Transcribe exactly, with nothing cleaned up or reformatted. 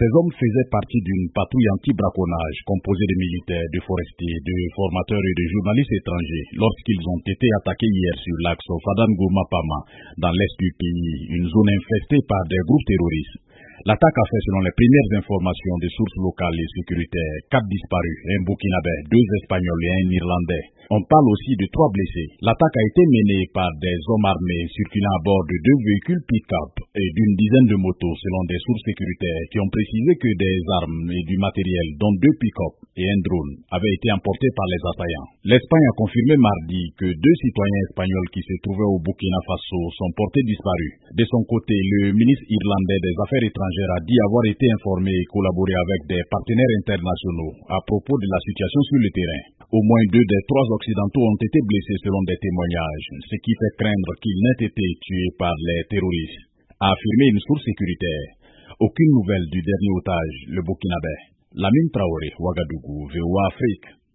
Ces hommes faisaient partie d'une patrouille anti-braconnage composée de militaires, de forestiers, de formateurs et de journalistes étrangers lorsqu'ils ont été attaqués hier sur l'axe Fadan-Gourma-Pama dans l'est du pays, une zone infestée par des groupes terroristes. L'attaque a fait, selon les premières informations des sources locales et sécuritaires, quatre disparus, un Burkinabé, deux Espagnols et un Irlandais. On parle aussi de trois blessés. L'attaque a été menée par des hommes armés circulant à bord de deux véhicules pick-up et d'une dizaine de motos, selon des sources sécuritaires qui ont précisé que des armes et du matériel, dont deux pick-up et un drone, avaient été emportés par les assaillants. L'Espagne a confirmé mardi que deux citoyens espagnols qui se trouvaient au Burkina Faso sont portés disparus. De son côté, le ministre irlandais des Affaires étrangères a dit avoir été informé et collaboré avec des partenaires internationaux à propos de la situation sur le terrain. Au moins deux des trois occidentaux ont été blessés selon des témoignages, ce qui fait craindre qu'ils n'aient été tués par les terroristes, a affirmé une source sécuritaire. Aucune nouvelle du dernier otage, le Burkinabé. Lamine Traoré, Ouagadougou, V O A Afrique.